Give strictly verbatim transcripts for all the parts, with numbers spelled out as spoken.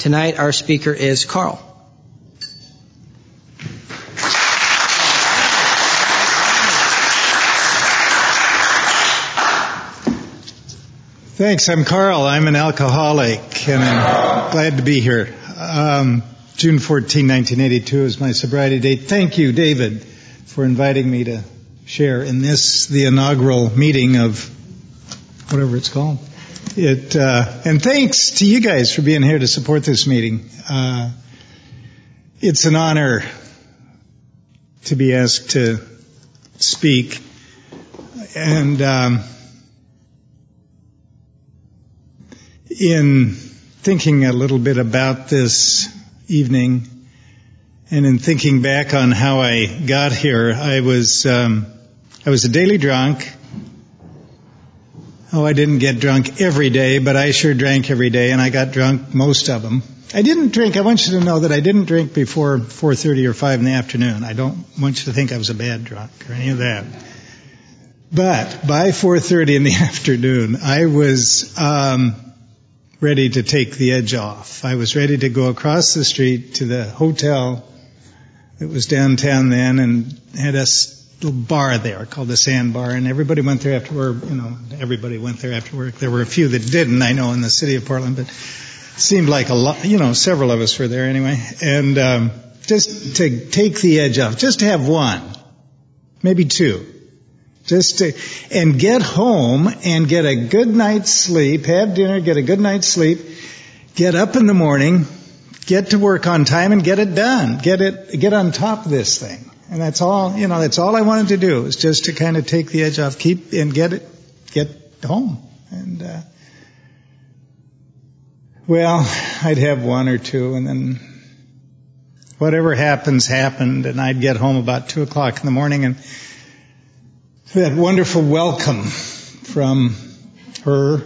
Tonight, our speaker is Carl. Thanks. I'm Carl. I'm an alcoholic, and I'm glad to be here. Um, June fourteenth, nineteen eighty-two is my sobriety date. Thank you, David, for inviting me to share in this, the inaugural meeting of whatever it's called. It uh, and thanks to you guys for being here to support this meeting. Uh, it's an honor to be asked to speak, and um, in thinking a little bit about this evening, and in thinking back on how I got here, I was um, I was a daily drunk. Oh, I didn't get drunk every day, but I sure drank every day, and I got drunk most of them. I didn't drink. I want you to know that I didn't drink before four thirty or five in the afternoon. I don't want you to think I was a bad drunk or any of that. But by four thirty in the afternoon, I was um, ready to take the edge off. I was ready to go across the street to the hotel that was downtown then, and had a little bar there called the Sandbar, and everybody went there after work. You know, everybody went there after work. There were a few that didn't, I know, in the city of Portland, but it seemed like a lot, you know, several of us were there anyway. And um, just to take the edge off, just to have one, maybe two, just to, and get home and get a good night's sleep, have dinner, get a good night's sleep, get up in the morning, get to work on time, and get it done. Get it, get on top of this thing. And that's all, you know, that's all I wanted to do, was just to kind of take the edge off, keep, and get it, get home. And, uh, well, I'd have one or two, and then whatever happens, happened, and I'd get home about two o'clock in the morning, and that wonderful welcome from her.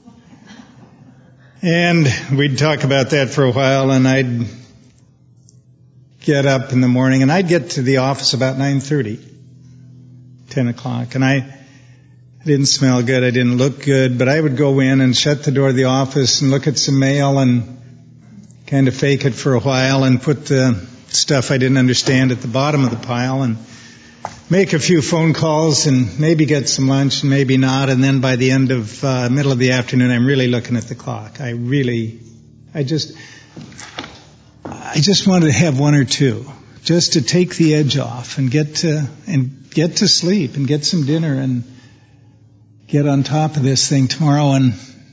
And we'd talk about that for a while, and I'd get up in the morning, and I'd get to the office about nine thirty, ten o'clock, and I didn't smell good, I didn't look good, but I would go in and shut the door of the office and look at some mail and kind of fake it for a while and put the stuff I didn't understand at the bottom of the pile and make a few phone calls and maybe get some lunch and maybe not, and then by the end of uh, middle of the afternoon, I'm really looking at the clock. I really, I just... I just wanted to have one or two, just to take the edge off and get to and get to sleep and get some dinner and get on top of this thing tomorrow. And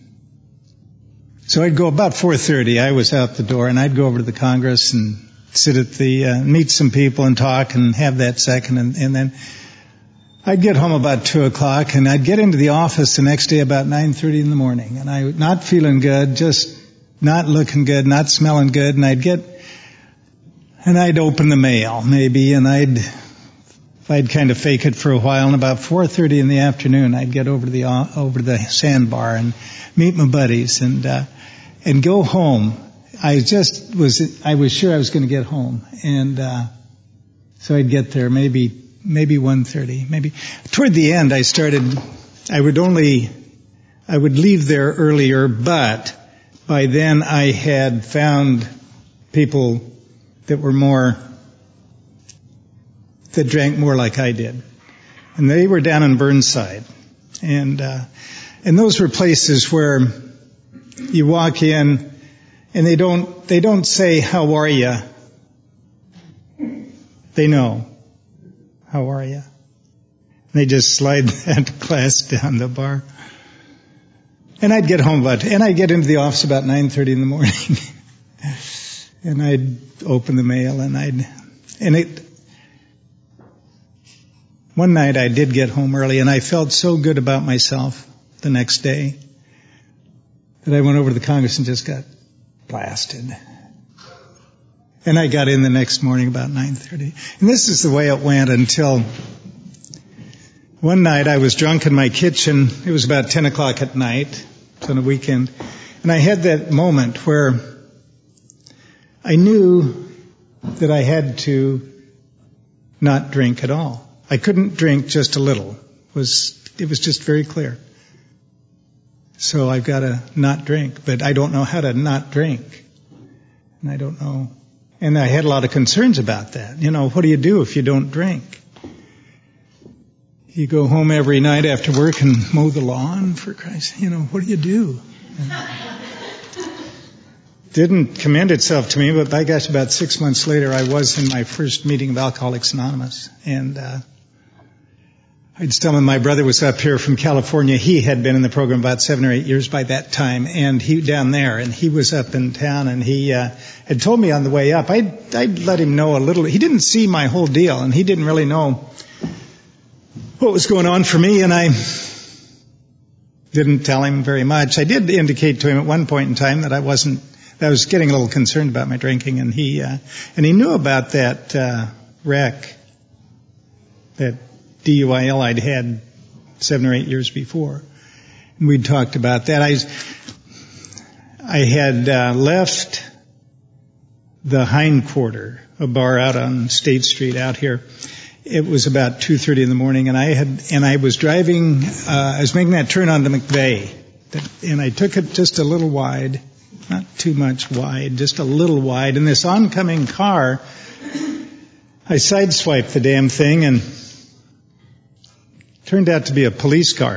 so I'd go about four thirty. I was out the door, and I'd go over to the Congress and sit at the uh, meet some people and talk and have that second, and, and then I'd get home about two o'clock, and I'd get into the office the next day about nine thirty in the morning, and I not feeling good, just not looking good, not smelling good, and I'd get And I'd open the mail, maybe, and I'd, I'd kind of fake it for a while, and about four thirty in the afternoon, I'd get over to the, over to the Sandbar and meet my buddies and, uh, and go home. I just was, I was sure I was going to get home. And, uh, so I'd get there maybe, maybe one thirty, maybe. Toward the end, I started, I would only, I would leave there earlier, but by then I had found people that were more, that drank more like I did. And they were down in Burnside. And, uh, and those were places where you walk in and they don't, they don't say, how are you? They know, how are you? And they just slide that glass down the bar. And I'd get home about, and I'd get into the office about nine thirty in the morning. And I'd open the mail, and I'd, and it, one night I did get home early, and I felt so good about myself the next day that I went over to the Congress and just got blasted. And I got in the next morning about nine thirty. And this is the way it went until one night I was drunk in my kitchen. It was about ten o'clock at night. It's on a weekend. And I had that moment where I knew that I had to not drink at all. I couldn't drink just a little. It was, it was just very clear. So I've got to not drink, but I don't know how to not drink. And I don't know. And I had a lot of concerns about that. You know, what do you do if you don't drink? You go home every night after work and mow the lawn, for Christ. You know, what do you do? Didn't commend itself to me, but by gosh, about six months later, I was in my first meeting of Alcoholics Anonymous. And uh I was telling my brother was up here from California. He had been in the program about seven or eight years by that time, and he down there, and he was up in town, and he uh, had told me on the way up. I'd, I'd let him know a little. He didn't see my whole deal, and he didn't really know what was going on for me, and I didn't tell him very much. I did indicate to him at one point in time that I wasn't, that I was getting a little concerned about my drinking, and he uh, and he knew about that uh, wreck, that D U I L I'd had seven or eight years before. And we'd talked about that. I, I had uh, left the Hind Quarter, a bar out on State Street out here. It was about two thirty in the morning, and I had, and I was driving, uh, I was making that turn onto McVeigh, and I took it just a little wide, not too much wide, just a little wide, and this oncoming car, I sideswiped the damn thing, and turned out to be a police car,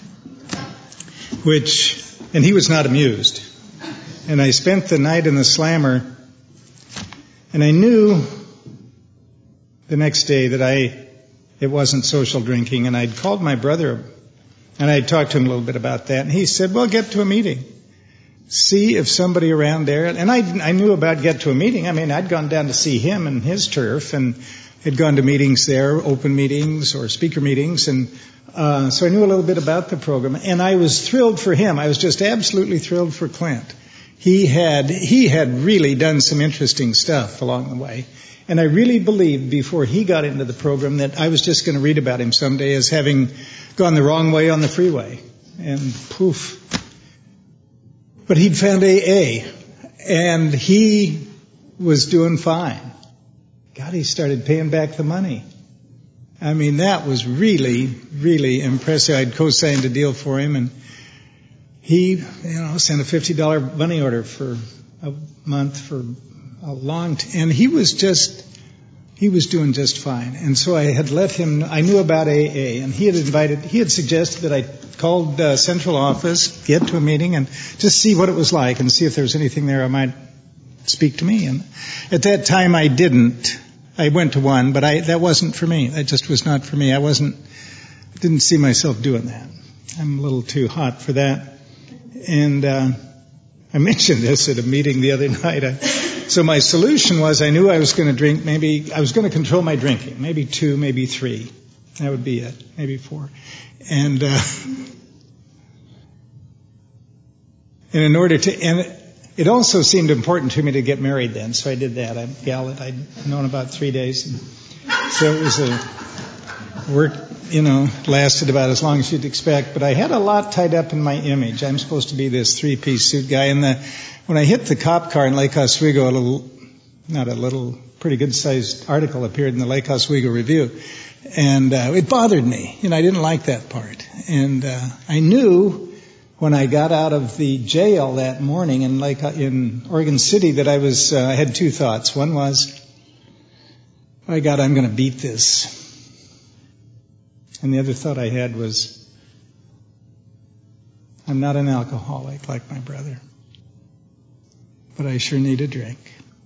which, and he was not amused. And I spent the night in the slammer, and I knew the next day that I, it wasn't social drinking, and I'd called my brother, and I'd talked to him a little bit about that, and he said, well, get to a meeting. See if somebody around there, and I, I knew about get to a meeting. I mean, I'd gone down to see him and his turf, and had gone to meetings there, open meetings or speaker meetings, and uh, so I knew a little bit about the program, and I was thrilled for him. I was just absolutely thrilled for Clint. He had he had really done some interesting stuff along the way, and I really believed before he got into the program that I was just going to read about him someday as having gone the wrong way on the freeway, and poof. But he'd found A A, and he was doing fine. God, he started paying back the money. I mean, that was really, really impressive. I'd co-signed a deal for him, and he, you know, sent a fifty dollars money order for a month for a long time. And he was just, he was doing just fine. And so I had let him, I knew about A A, and he had invited, he had suggested that I called uh, central office, get to a meeting, and just see what it was like, and see if there was anything there I might speak to me. And at that time I didn't. I went to one, but I, that wasn't for me. That just was not for me. I wasn't, didn't see myself doing that. I'm a little too hot for that. And, uh, I mentioned this at a meeting the other night. I, so my solution was I knew I was going to drink maybe, I was going to control my drinking. Maybe two, maybe three. That would be it. Maybe four. And, uh, and in order to, and it also seemed important to me to get married then, so I did that. I'm a gal that I'd known about three days. And so it was a work, you know, lasted about as long as you'd expect. But I had a lot tied up in my image. I'm supposed to be this three-piece suit guy. And the, when I hit the cop car in Lake Oswego, a little, not a little, pretty good-sized article appeared in the Lake Oswego Review. And uh, it bothered me. You know, I didn't like that part. And uh, I knew when I got out of the jail that morning in Lake, in Oregon City, that I was, uh, I had two thoughts. One was, by God, I'm going to beat this. And the other thought I had was, I'm not an alcoholic like my brother, but I sure need a drink.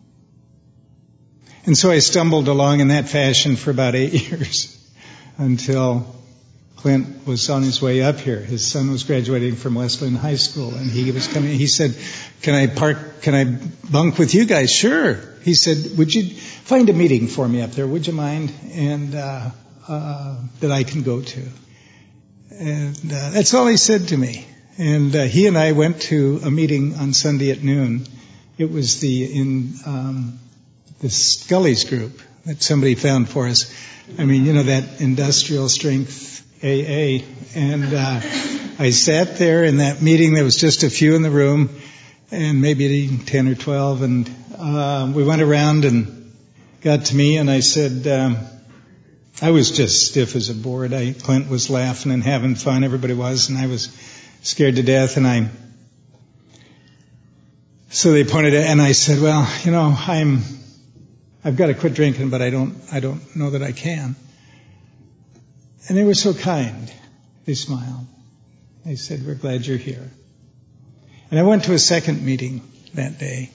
And so I stumbled along in that fashion for about eight years until Clint was on his way up here. His son was graduating from Wesleyan High School, and he was coming. He said, "Can I park? Can I bunk with you guys?" Sure. He said, "Would you find a meeting for me up there? Would you mind?" And uh, uh, that I can go to. And uh, that's all he said to me. And uh, he and I went to a meeting on Sunday at noon. It was the in um, the Scully's group that somebody found for us. I mean, you know, that industrial strength A A, and uh, I sat there in that meeting. There was just a few in the room, and maybe ten or twelve, and uh, we went around and got to me, and I said, um, I was just stiff as a board. I, Clint was laughing and having fun, everybody was, and I was scared to death, and I So they pointed it, and I said, well, you know, I'm, I've got to quit drinking, but I don't, I don't know that I can. And they were so kind. They smiled. They said, we're glad you're here. And I went to a second meeting that day.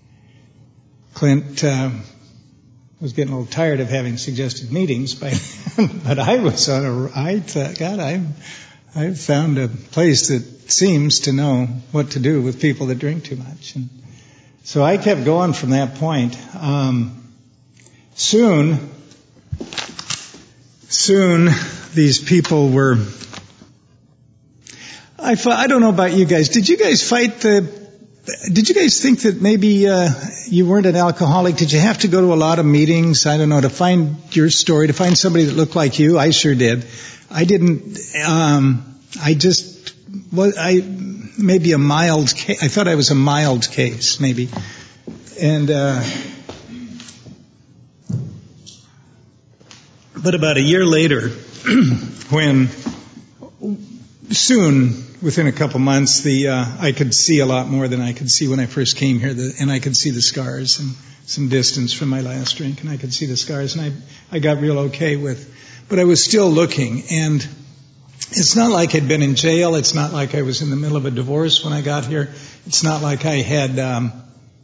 Clint uh, was getting a little tired of having suggested meetings, but, but I was on a, I thought, God, I've, I've found a place that seems to know what to do with people that drink too much. And so I kept going from that point. Um, soon, soon these people were, I, I don't know about you guys. Did you guys fight the, did you guys think that maybe uh, you weren't an alcoholic? Did you have to go to a lot of meetings, I don't know, to find your story, to find somebody that looked like you? I sure did. I didn't, um, I just, well, I, maybe a mild case. I thought I was a mild case, maybe. And, uh, but about a year later, when soon, within a couple months, the uh, I could see a lot more than I could see when I first came here, the, and I could see the scars and some distance from my last drink, and I could see the scars, and I I got real okay with, but I was still looking, and it's not like I'd been in jail. It's not like I was in the middle of a divorce when I got here. It's not like I had um,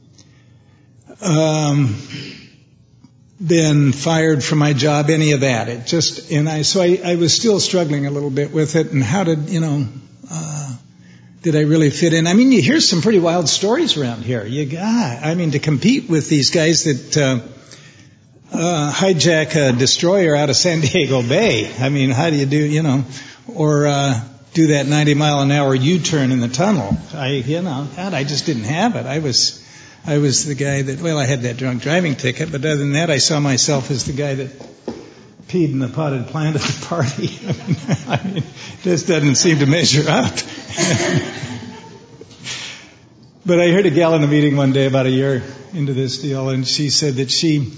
um, been fired from my job, any of that. It just, and I, so I, I was still struggling a little bit with it, and how did, you know, uh, did I really fit in? I mean, you hear some pretty wild stories around here. You got, I mean, to compete with these guys that, uh, uh, hijack a destroyer out of San Diego Bay. I mean, how do you do, you know, or, uh, do that ninety mile an hour U-turn in the tunnel? I, you know, God, I just didn't have it. I was, I was the guy that, well, I had that drunk driving ticket, but other than that, I saw myself as the guy that peed in the potted plant at the party. I mean, I mean, this doesn't seem to measure up. But I heard a gal in the meeting one day about a year into this deal, and she said that she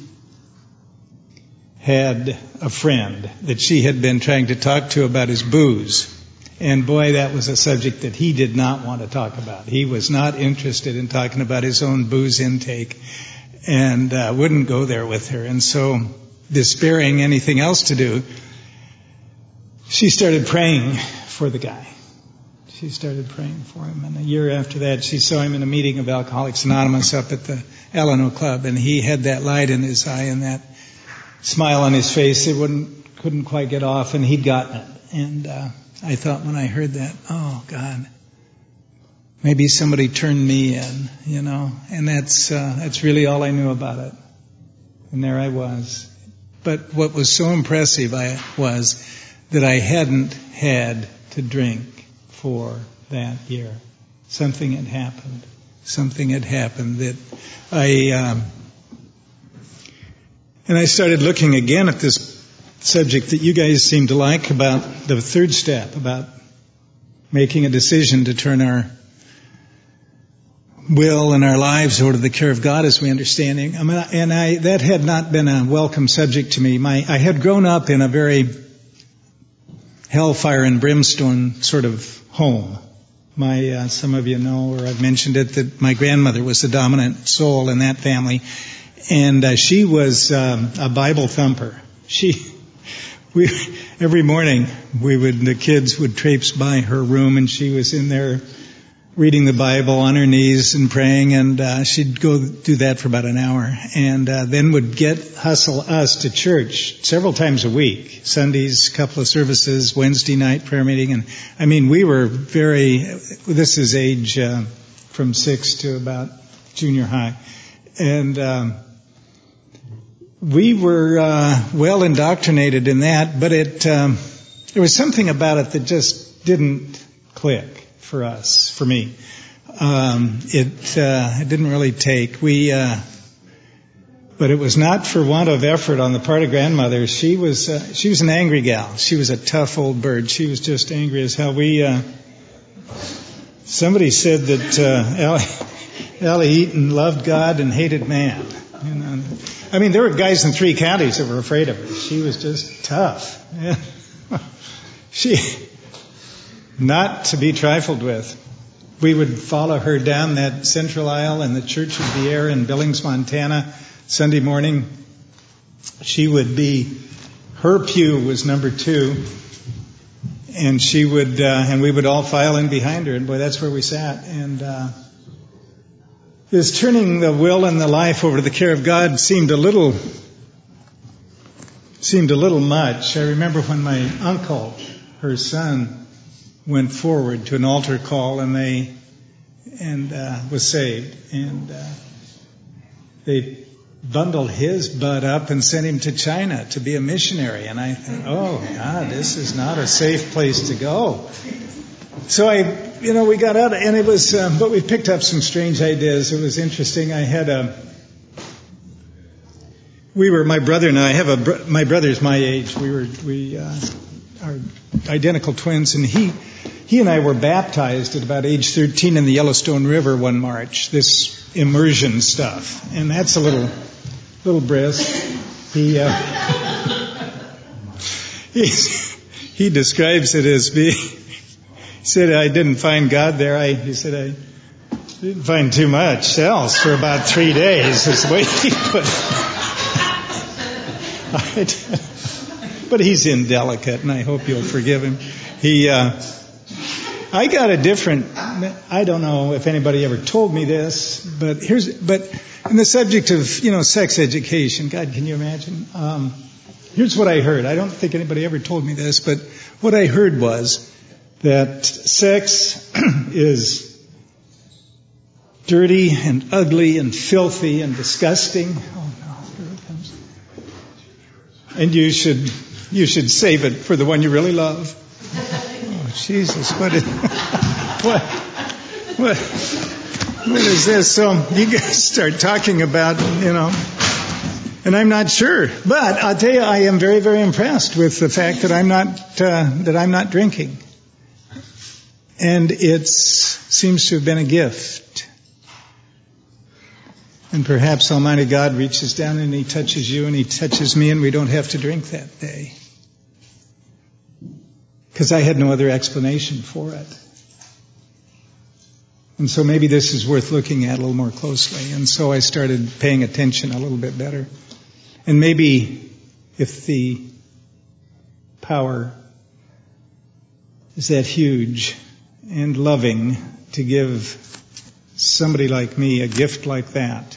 had a friend that she had been trying to talk to about his booze. And boy, that was a subject that he did not want to talk about. He was not interested in talking about his own booze intake, and uh, wouldn't go there with her. And so, despairing anything else to do, she started praying for the guy. She started praying for him. And a year after that, she saw him in a meeting of Alcoholics Anonymous up at the Alano Club, and he had that light in his eye and that smile on his face. It wouldn't, couldn't quite get off, and he'd gotten it. And uh, I thought when I heard that, oh God, maybe somebody turned me in, you know. And that's uh, that's really all I knew about it. And there I was. But what was so impressive I, was that I hadn't had to drink for that year. Something had happened. Something had happened that I, um, and I started looking again at this subject that you guys seem to like about the third step, about making a decision to turn our will and our lives over to the care of God as we understand it. I mean, and I, that had not been a welcome subject to me. My, I had grown up in a very hellfire and brimstone sort of home. My, uh, some of you know, or I've mentioned it, that my grandmother was the dominant soul in that family. And uh, she was um, a Bible thumper. She, we, every morning we would, the kids would traipse by her room, and she was in there reading the Bible on her knees and praying, and uh, she'd go do that for about an hour, and uh, then would get hustle us to church several times a week. Sundays, couple of services, Wednesday night prayer meeting, and I mean, we were very. This is age uh, from six to about junior high, and um, we were uh, well indoctrinated in that. But it um, there was something about it that just didn't click for us, for me. Um, it, uh, it didn't really take. We, uh, but it was not for want of effort on the part of grandmother. She was, uh, she was an angry gal. She was a tough old bird. She was just angry as hell. We, uh, somebody said that, uh, Allie, Allie Eaton loved God and hated man. You know, I mean, there were guys in three counties that were afraid of her. She was just tough. Yeah. She, not to be trifled with. we would follow her down that central aisle in the Church of the Air in Billings, Montana, Sunday morning. She would be, her pew was number two, and she would, uh, and we would all file in behind her, and boy, that's where we sat. And uh, this turning the will and the life over to the care of God seemed a little, seemed a little much. I remember when my uncle, her son, went forward to an altar call, and they and uh, was saved, and uh, they bundled his butt up and sent him to China to be a missionary. And I thought, oh God, this is not a safe place to go. So I, you know, we got out, and it was, um, but we picked up some strange ideas. It was interesting. I had a, we were, my brother and I have a, br- my brother's my age. We were, we uh, are identical twins, and he. He and I were baptized at about age thirteen in the Yellowstone River one March, this immersion stuff. And that's a little little brisk. He, uh, he, he describes it as being, he said, I didn't find God there. I, he said, I didn't find too much else for about three days, is the way he put it. But he's indelicate, and I hope you'll forgive him. He, uh, I got a different, I don't know if anybody ever told me this, but here's, but in the subject of, you know, sex education, God, can you imagine? Um, here's what I heard. I don't think anybody ever told me this, but what I heard was that sex is dirty and ugly and filthy and disgusting. Oh no, here it comes. And you should, you should save it for the one you really love. Jesus, what is, what, what, what is this? So you guys start talking about, you know, and I'm not sure, but I'll tell you, I am very, very impressed with the fact that I'm not, uh, that I'm not drinking. And it seems to have been a gift. And perhaps Almighty God reaches down and He touches you and He touches me, and we don't have to drink that day. Because I had no other explanation for it. And so maybe this is worth looking at a little more closely. And so I started paying attention a little bit better. And maybe if the power is that huge and loving to give somebody like me a gift like that,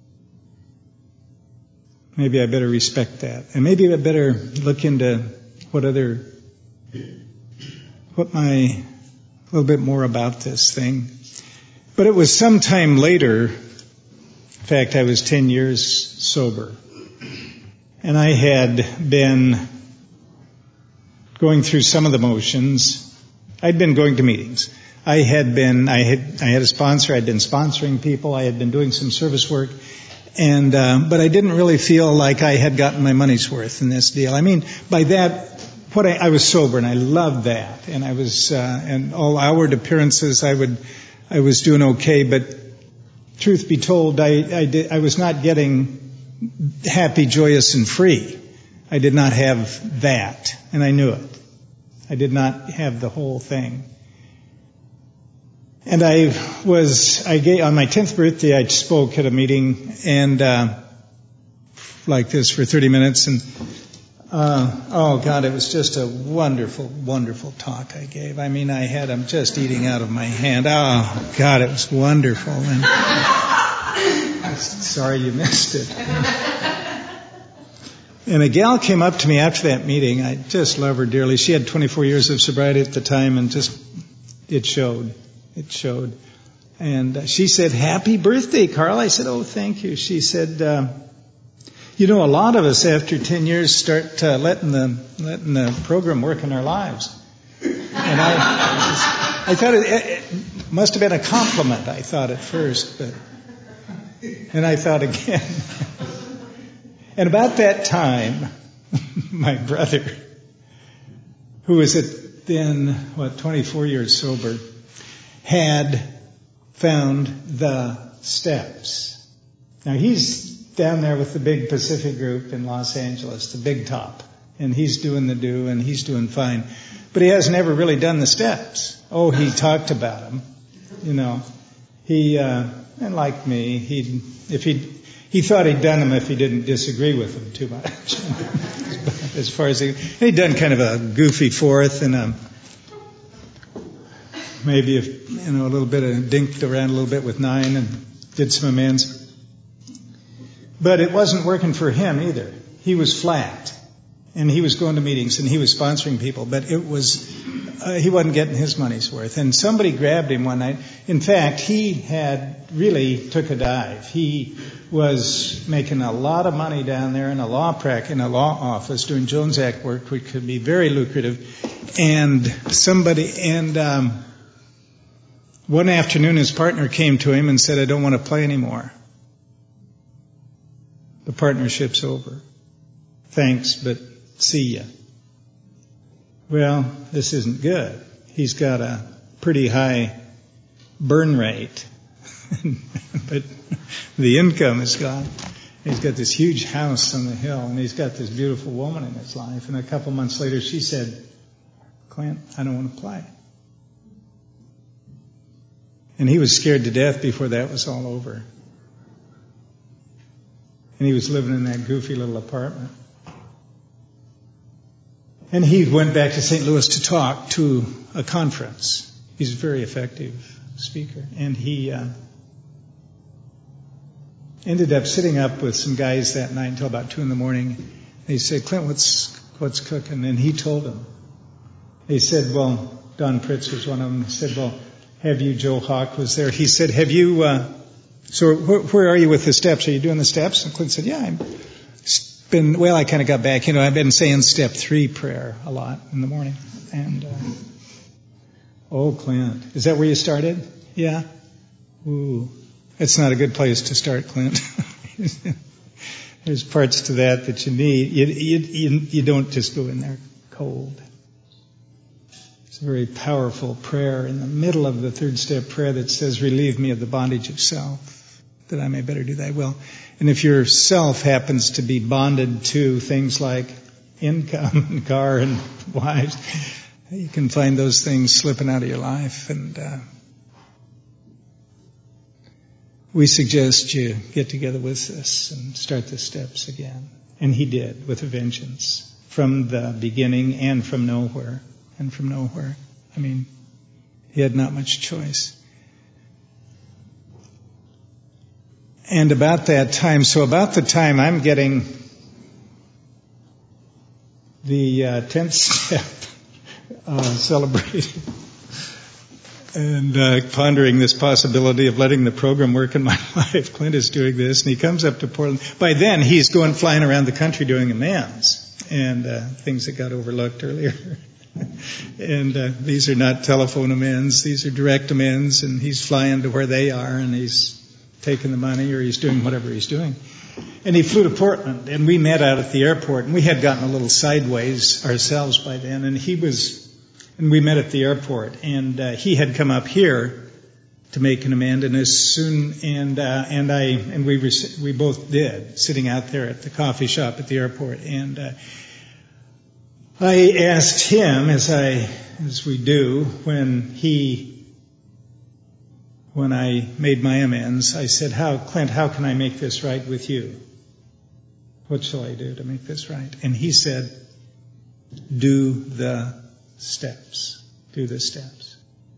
maybe I better respect that. And maybe I better look into what other what my, a little bit more about this thing. But it was sometime later, in fact, I was ten years sober. And I had been going through some of the motions. I'd been going to meetings. I had been, I had, I had a sponsor. I'd been sponsoring people. I had been doing some service work. And, uh, but I didn't really feel like I had gotten my money's worth in this deal. I mean, by that, What I, I was sober, and I loved that, and I was, uh, and all outward appearances, I would, I was doing okay. But truth be told, I, I did, I was not getting happy, joyous, and free. I did not have that, and I knew it. I did not have the whole thing. And I was, I gave, on my tenth birthday, I spoke at a meeting, and uh, like this for thirty minutes, and. Uh, oh God, it was just a wonderful, wonderful talk I gave. I mean, I had them just eating out of my hand. Oh God, it was wonderful. And I'm sorry you missed it. And a gal came up to me after that meeting. I just love her dearly. She had twenty-four years of sobriety at the time, and just, it showed. It showed. And she said, "Happy birthday, Carl." I said, "Oh, thank you." She said, uh, You know, a lot of us after ten years start uh, letting the letting the program work in our lives. And I, I thought it, it must have been a compliment. I thought at first, but and I thought again. And about that time, my brother, who was at then what twenty-four years sober, had found the steps. Now he's down there with the big Pacific group in Los Angeles, the big top. And he's doing the do, and he's doing fine. But he hasn't ever really done the steps. Oh, he talked about them. you know. He, uh, and like me, he, if he, he thought he'd done them if he didn't disagree with them too much. As far as he, he'd done kind of a goofy fourth and a, maybe, a, you know, a little bit of dinked around a little bit with nine and did some amends. But it wasn't working for him either. He was flat. And he was going to meetings and he was sponsoring people, but it was, uh, he wasn't getting his money's worth. And somebody grabbed him one night. In fact, he had really took a dive. He was making a lot of money down there in a law practice, in a law office, doing Jones Act work, which could be very lucrative. And somebody, and, um, one afternoon his partner came to him and said, I don't want to play anymore. The partnership's over. Thanks, but see ya. Well, this isn't good. He's got a pretty high burn rate, but the income is gone. He's got this huge house on the hill, and he's got this beautiful woman in his life. And a couple months later, she said, Clint, I don't want to play. And he was scared to death before that was all over. And he was living in that goofy little apartment. And he went back to Saint Louis to talk to a conference. He's a very effective speaker. And he uh, ended up sitting up with some guys that night until about two in the morning. They said, Clint, what's what's cooking? And he told them. He said, well, Don Pritz was one of them. He said, well, have you, Joe Hawk was there. He said, have you, uh, so where, where are you with the steps? Are you doing the steps? And Clint said, yeah, I'm been, well, I kind of got back. You know, I've been saying step three prayer a lot in the morning. And, uh, oh, Clint, is that where you started? Yeah? Ooh, it's not a good place to start, Clint. There's parts to that that you need. You, you, you, you don't just go in there cold. It's a very powerful prayer in the middle of the third step prayer that says, relieve me of the bondage of self, that I may better do thy will. And if your self happens to be bonded to things like income and car and wives, you can find those things slipping out of your life. And uh, we suggest you get together with us and start the steps again. And he did, with a vengeance, from the beginning and from nowhere. And from nowhere. I mean, he had not much choice. And about that time, so about the time I'm getting the uh, tenth step uh, celebrated and uh, pondering this possibility of letting the program work in my life. Clint is doing this, and he comes up to Portland. By then, he's going flying around the country doing amends and uh, things that got overlooked earlier. And uh, these are not telephone amends; these are direct amends. And he's flying to where they are, and he's taking the money, or he's doing whatever he's doing. And he flew to Portland, and we met out at the airport, and we had gotten a little sideways ourselves by then, and he was, and we met at the airport, and uh, he had come up here to make an amend, and as soon, and uh, and I, and we were, we both did, sitting out there at the coffee shop at the airport, and uh, I asked him, as I, as we do, when he, when I made my amends, I said, "How, Clint, how can I make this right with you? What shall I do to make this right?" And he said, "Do the steps. Do the steps."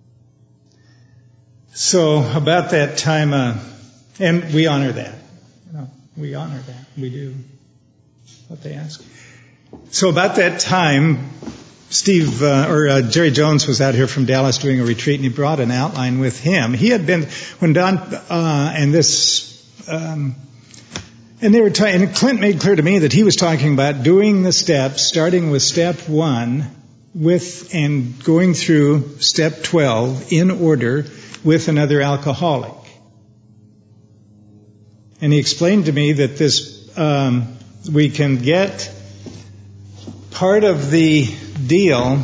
So about that time, uh, and we honor that. You know, we honor that. We do what they ask. So about that time, Steve, uh, or uh, Jerry Jones was out here from Dallas doing a retreat, and he brought an outline with him. He had been, when Don, uh, and this, um, and they were talking, and Clint made clear to me that he was talking about doing the steps, starting with step one, with, and going through step twelve in order with another alcoholic. And he explained to me that this, um, we can get part of the deal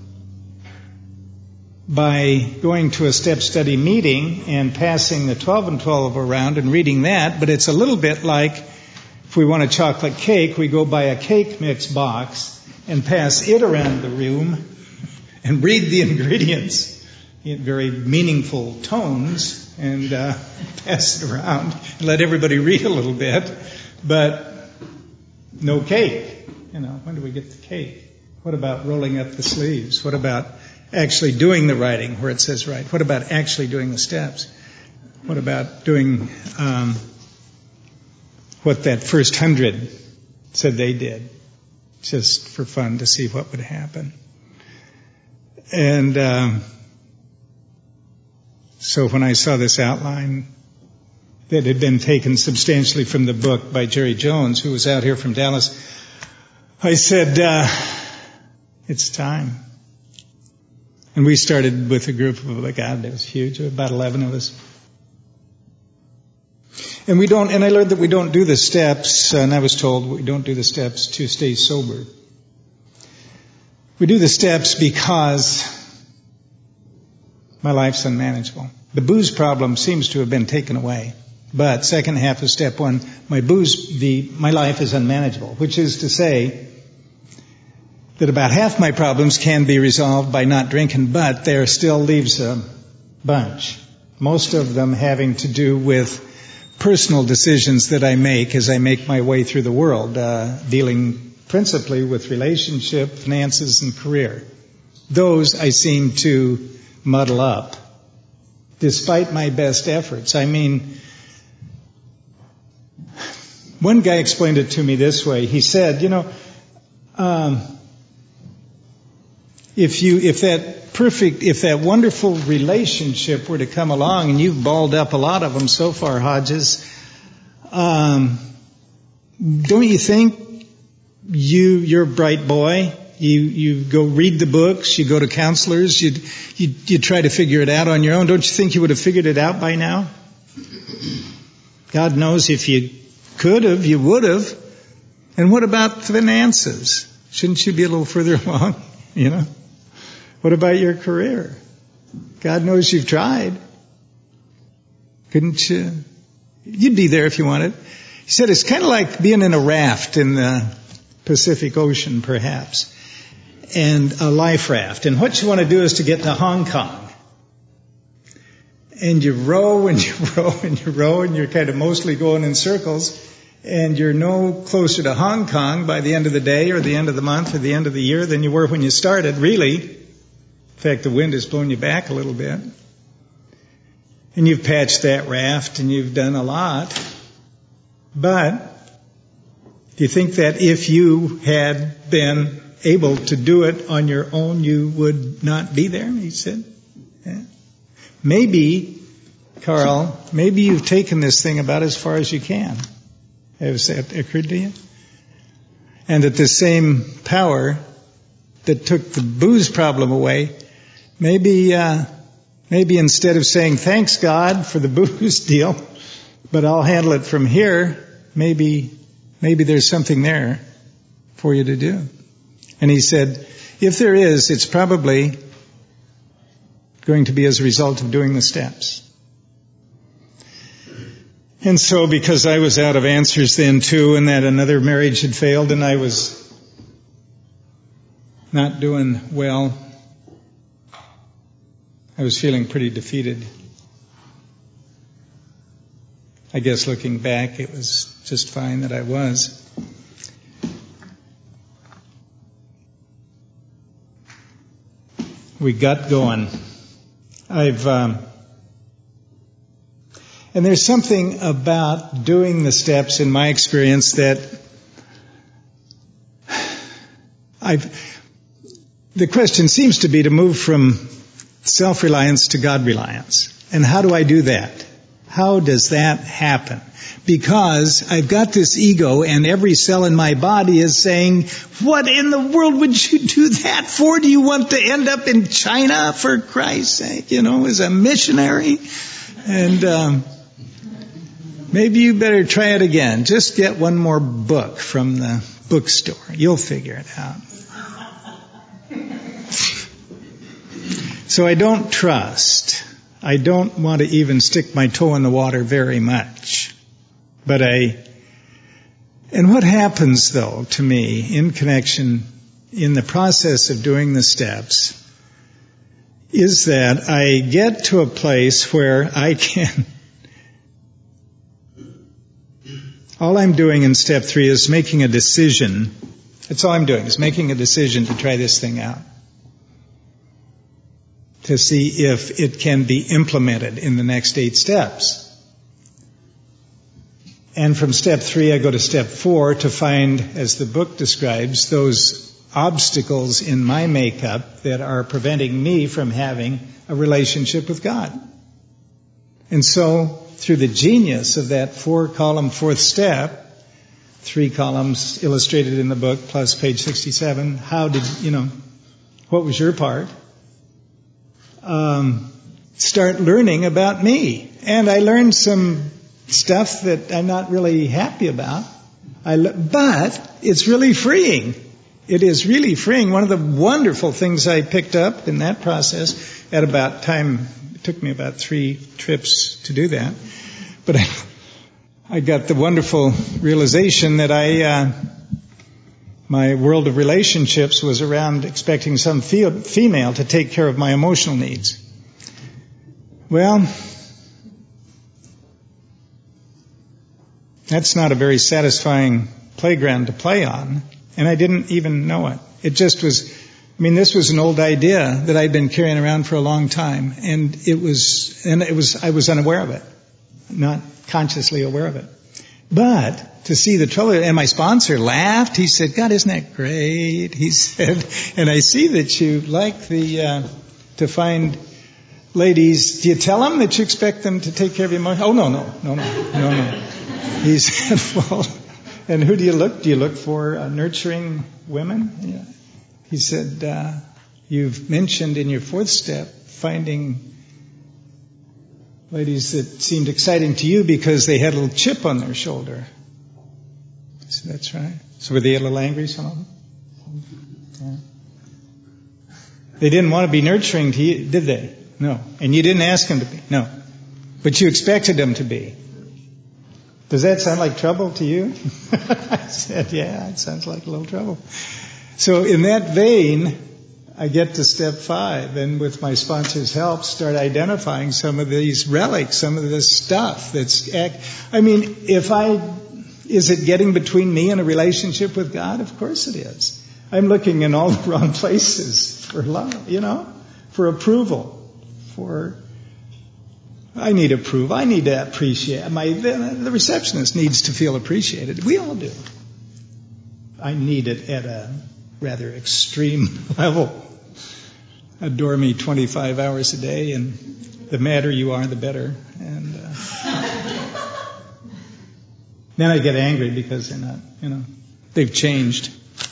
by going to a step study meeting and passing the twelve and twelve around and reading that, but it's a little bit like if we want a chocolate cake, we go buy a cake mix box and pass it around the room and read the ingredients in very meaningful tones and uh, pass it around and let everybody read a little bit, but no cake. You know, when do we get the cake? What about rolling up the sleeves? What about actually doing the writing where it says write? What about actually doing the steps? What about doing um, what that first hundred said they did, just for fun to see what would happen? And um, so when I saw this outline that had been taken substantially from the book by Jerry Jones, who was out here from Dallas, I said, uh, it's time. And we started with a group of, oh God, it was huge, about eleven of us. And we don't, and I learned that we don't do the steps, and I was told we don't do the steps to stay sober. We do the steps because my life's unmanageable. The booze problem seems to have been taken away. But second half of step one, my booze, the, my life is unmanageable, which is to say that about half my problems can be resolved by not drinking, but there still leaves a bunch. Most of them having to do with personal decisions that I make as I make my way through the world, uh, dealing principally with relationship, finances, and career. Those I seem to muddle up, despite my best efforts. I mean, one guy explained it to me this way. He said, you know, um, if you, if that perfect, if that wonderful relationship were to come along, and you've balled up a lot of them so far, Hodges, um, don't you think you, you're a bright boy? You, you go read the books, you go to counselors, you, you, you try to figure it out on your own. Don't you think you would have figured it out by now? God knows if you could have, you would have. And what about finances? Shouldn't you be a little further along? You know? What about your career? God knows you've tried. Couldn't you? You'd be there if you wanted. He said it's kind of like being in a raft in the Pacific Ocean, perhaps, and a life raft. And what you want to do is to get to Hong Kong. And you row and you row and you row and you're kind of mostly going in circles, and you're no closer to Hong Kong by the end of the day or the end of the month or the end of the year than you were when you started, really. In fact, the wind has blown you back a little bit. And you've patched that raft and you've done a lot. But do you think that if you had been able to do it on your own, you would not be there? He said. Yeah. Maybe, Carl, maybe you've taken this thing about as far as you can. Has that occurred to you? And that the same power that took the booze problem away, maybe, uh, maybe instead of saying, thanks God for the booze deal, but I'll handle it from here, maybe, maybe there's something there for you to do. And he said, if there is, it's probably going to be as a result of doing the steps. And so because I was out of answers then too, and that another marriage had failed and I was not doing well, I was feeling pretty defeated. I guess looking back, it was just fine that I was. We got going. I've, um, and there's something about doing the steps in my experience that I've, the question seems to be to move from self-reliance to God-reliance. And how do I do that? How does that happen? Because I've got this ego and every cell in my body is saying, what in the world would you do that for? Do you want to end up in China, for Christ's sake, you know, as a missionary? And um, maybe you better try it again. Just get one more book from the bookstore. You'll figure it out. So I don't trust. I don't want to even stick my toe in the water very much. But I, and what happens though to me in connection, in the process of doing the steps, is that I get to a place where I can, all I'm doing in step three is making a decision. That's all I'm doing, is making a decision to try this thing out, to see if it can be implemented in the next eight steps. And from step three, I go to step four to find, as the book describes, those obstacles in my makeup that are preventing me from having a relationship with God. And so, through the genius of that four-column fourth step, three columns illustrated in the book, plus page sixty-seven, how did, you know, what was your part? Um, start learning about me. And I learned some stuff that I'm not really happy about. I le- but it's really freeing. It is really freeing. One of the wonderful things I picked up in that process at about time, it took me about three trips to do that, but I, I got the wonderful realization that I, uh, my world of relationships was around expecting some fe- female to take care of my emotional needs. Well, that's not a very satisfying playground to play on, and I didn't even know it. It just was, I mean, this was an old idea that I'd been carrying around for a long time, and it was, and it was, I was unaware of it, not consciously aware of it. But to see the trouble, and my sponsor laughed. He said, "God, isn't that great?" He said, and I see that you like the, uh, to find ladies. Do you tell them that you expect them to take care of your emotions? Oh, no, no, no, no, no, no. He said, well, and who do you look? Do you look for uh, nurturing women? Yeah. He said, uh, you've mentioned in your fourth step finding ladies that seemed exciting to you because they had a little chip on their shoulder. I said, that's right. So were they a little angry, some of them? Yeah. They didn't want to be nurturing to you, did they? No. And you didn't ask them to be? No. But you expected them to be. Does that sound like trouble to you? I said, yeah, it sounds like a little trouble. So in that vein, I get to step five, and with my sponsor's help, start identifying some of these relics, some of this stuff that's, I mean, if I, is it getting between me and a relationship with God? Of course it is. I'm looking in all the wrong places for love, you know, for approval, for, I need approval. I need to appreciate. My the, the receptionist needs to feel appreciated. We all do. I need it at a rather extreme level. Adore me twenty-five hours a day, and the madder you are, the better. And uh, then I get angry because they're not, you know, they've changed.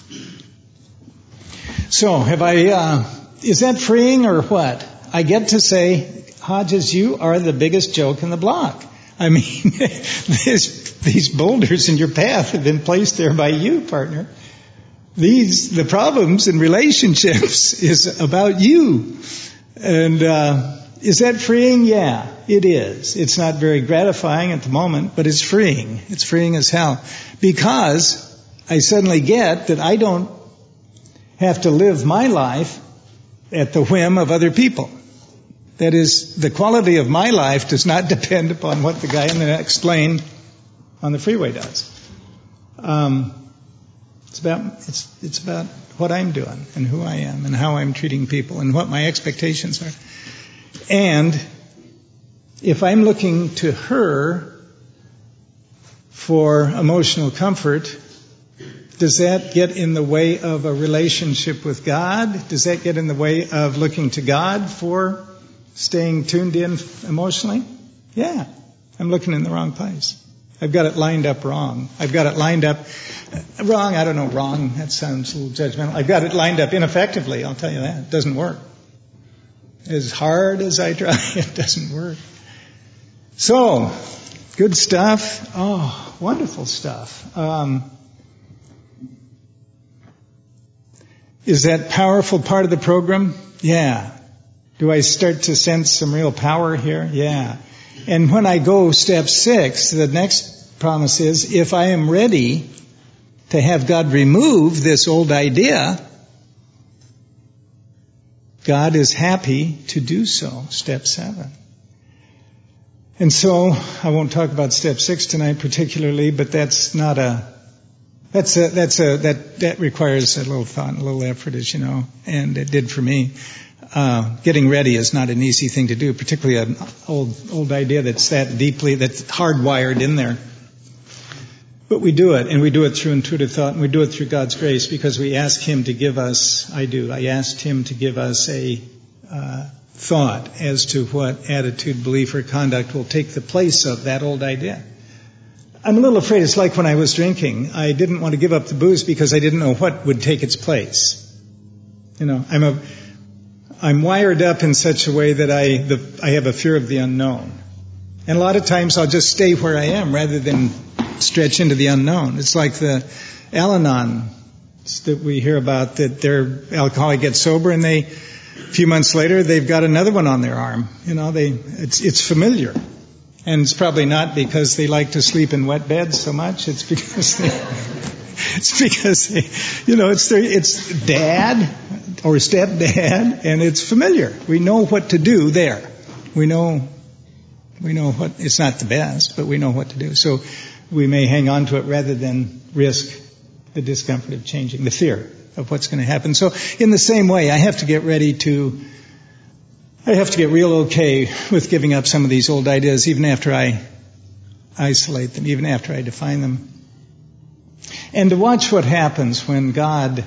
So, have I? Uh, is that freeing or what? I get to say, Hodges, you are the biggest joke in the block. I mean, this, these boulders in your path have been placed there by you, partner. These, the problems in relationships is about you. And uh, is that freeing? Yeah, it is. It's not very gratifying at the moment, but it's freeing. It's freeing as hell. Because I suddenly get that I don't have to live my life at the whim of other people. That is, the quality of my life does not depend upon what the guy in the next lane on the freeway does. Um, it's about it's it's about what I'm doing and who I am and how I'm treating people and what my expectations are. And if I'm looking to her for emotional comfort, does that get in the way of a relationship with God? Does that get in the way of looking to God for staying tuned in emotionally? Yeah, I'm looking in the wrong place. I've got it lined up wrong. I've got it lined up uh, wrong. I don't know, wrong. That sounds a little judgmental. I've got it lined up ineffectively. I'll tell you that. It doesn't work. As hard as I try, it doesn't work. So, good stuff. Oh, wonderful stuff. Um, is that powerful part of the program? Yeah. Do I start to sense some real power here? Yeah. And when I go step six, the next promise is, if I am ready to have God remove this old idea God is happy to do so. Step seven. And so, I won't talk about step six tonight particularly, but that's not a, that's a, that's a, that, that requires a little thought and a little effort, as you know, and it did for me. Uh, getting ready is not an easy thing to do, particularly an old, old idea that's that deeply, that's hardwired in there. But we do it, and we do it through intuitive thought, and we do it through God's grace, because we ask Him to give us, I do, I asked Him to give us a uh, thought as to what attitude, belief, or conduct will take the place of that old idea. I'm a little afraid it's like when I was drinking. I didn't want to give up the booze because I didn't know what would take its place. You know, I'm a, I'm wired up in such a way that I, the, I have a fear of the unknown. And a lot of times I'll just stay where I am rather than stretch into the unknown. It's like the Al-Anon that we hear about, that their alcoholic gets sober and they, a few months later, they've got another one on their arm. You know, they, it's, it's familiar. And it's probably not because they like to sleep in wet beds so much. It's because they, it's because they, you know, it's their, it's dad or stepdad, and it's familiar. We know what to do there. We know, we know what, it's not the best, but we know what to do. So we may hang on to it rather than risk the discomfort of changing, the fear of what's going to happen. So in the same way, I have to get ready to, I have to get real okay with giving up some of these old ideas, even after I isolate them, even after I define them. And to watch what happens when God,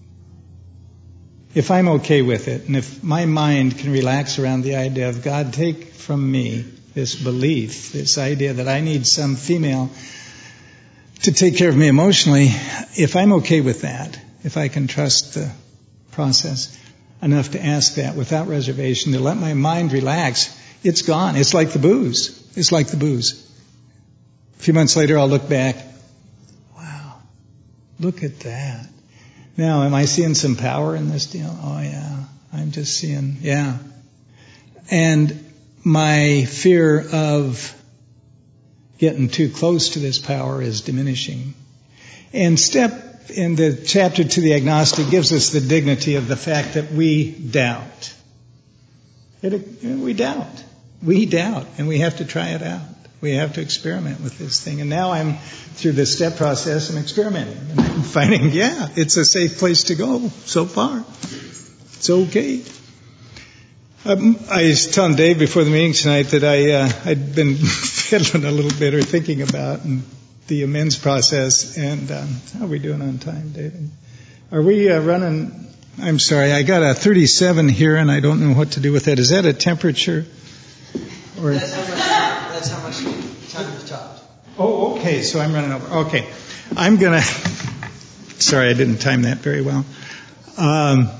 if I'm okay with it, and if my mind can relax around the idea of God, take from me this belief, this idea that I need some female to take care of me emotionally, if I'm okay with that, if I can trust the process enough to ask that without reservation, to let my mind relax, it's gone. It's like the booze. It's like the booze. A few months later, I'll look back. Wow, look at that. Now, am I seeing some power in this deal? Oh, yeah. I'm just seeing, yeah. And my fear of getting too close to this power is diminishing. And step in the chapter to the agnostic gives us the dignity of the fact that we doubt. It, we doubt. We doubt, and we have to try it out. We have to experiment with this thing. And now I'm, through this step process, I'm experimenting. And I'm finding, yeah, it's a safe place to go so far. It's okay. Um, I was telling Dave before the meeting tonight that I, uh, I'd been fiddling a little bit or thinking about and the amends process. And um, how are we doing on time, David? Are we uh, running? I'm sorry, I got a thirty-seven here, and I don't know what to do with that. Is that a temperature? Or that's how much, that's how much time you've talked. Oh, okay. So I'm running over. Okay, I'm gonna. Sorry, I didn't time that very well. Um,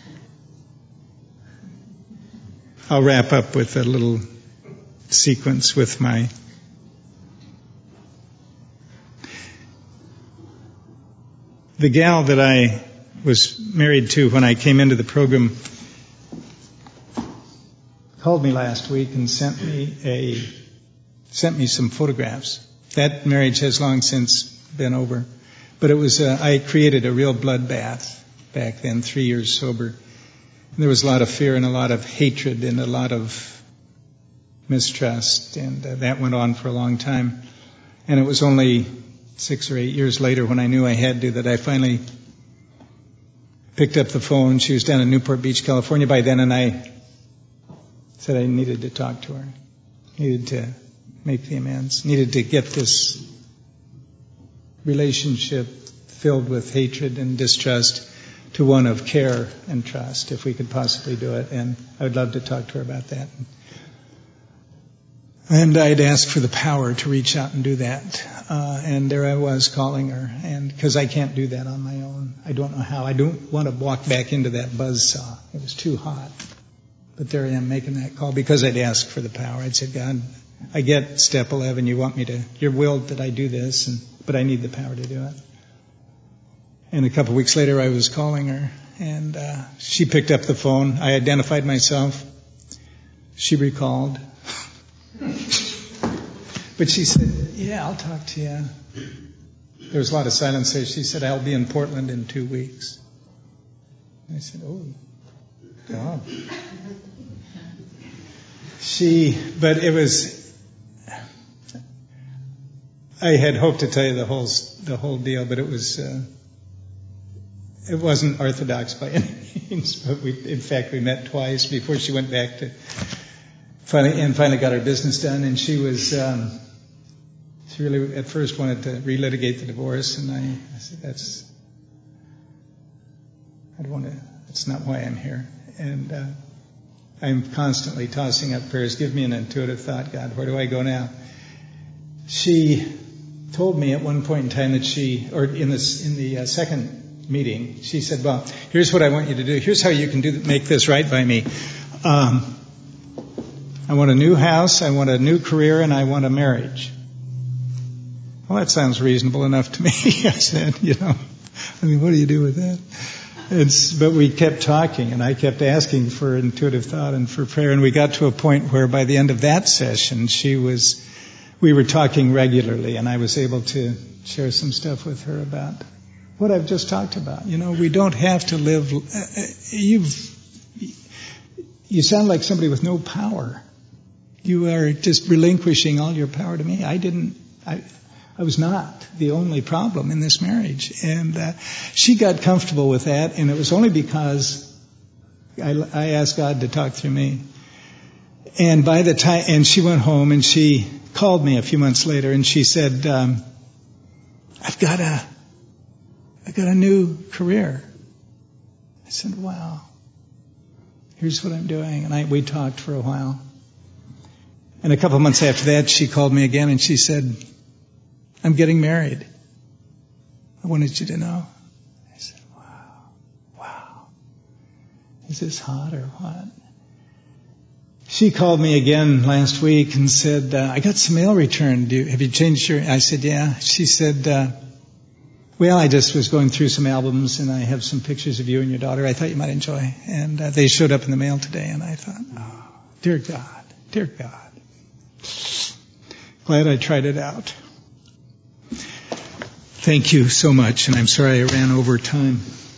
I'll wrap up with a little sequence with my. The gal that I was married to when I came into the program called me last week and sent me a sent me some photographs. That marriage has long since been over, but it was uh, I created a real bloodbath back then, three years sober. And there was a lot of fear and a lot of hatred and a lot of mistrust, and uh, that went on for a long time. And it was only six or eight years later, when I knew I had to, that I finally picked up the phone. She was down in Newport Beach, California by then, and I said I needed to talk to her, needed to make the amends, needed to get this relationship filled with hatred and distrust to one of care and trust, if we could possibly do it. And I would love to talk to her about that. And I'd ask for the power to reach out and do that. Uh, and there I was calling her, and because I can't do that on my own. I don't know how. I don't want to walk back into that buzzsaw. It was too hot. But there I am making that call because I'd asked for the power. I'd said, God, I get step eleven. You want me to, you're willed that I do this, and, but I need the power to do it. And a couple of weeks later I was calling her, and uh, she picked up the phone. I identified myself. She recalled. But she said, yeah, I'll talk to you. There was a lot of silence there. She said, I'll be in Portland in two weeks. I said, oh. God. She, but it was, I had hoped to tell you the whole, the whole deal, but it was, uh, it wasn't orthodox by any means, but we, in fact, we met twice before she went back to, finally, and finally got her business done, and she was, um, she really at first wanted to relitigate the divorce, and I, I said, that's, I don't want to, that's not why I'm here. And, uh, I'm constantly tossing up prayers. Give me an intuitive thought, God, where do I go now? She told me at one point in time that she, or in this, in the uh, second meeting, she said, well, here's what I want you to do. Here's how you can do, make this right by me. Um, I want a new house, I want a new career, and I want a marriage. Well, that sounds reasonable enough to me, I said, you know. I mean, what do you do with that? It's, but we kept talking, and I kept asking for intuitive thought and for prayer, and we got to a point where by the end of that session, she was, we were talking regularly, and I was able to share some stuff with her about what I've just talked about. You know, we don't have to live, uh, you've, you sound like somebody with no power. You are just relinquishing all your power to me. I didn't, I, I was not the only problem in this marriage. And uh, she got comfortable with that, and it was only because I, I asked God to talk through me. And by the time, and she went home, and she called me a few months later, and she said, um, I've got a, I've got a new career. I said, wow, here's what I'm doing. And I, we talked for a while. And a couple of months after that, she called me again, and she said, I'm getting married. I wanted you to know. I said, wow, wow. Is this hot or what? She called me again last week and said, uh, I got some mail returned. Do you, have you changed your... I said, yeah. She said, uh, well, I just was going through some albums, and I have some pictures of you and your daughter I thought you might enjoy. And uh, they showed up in the mail today, and I thought, oh, dear God, dear God. Glad I tried it out. Thank you so much, and I'm sorry I ran over time.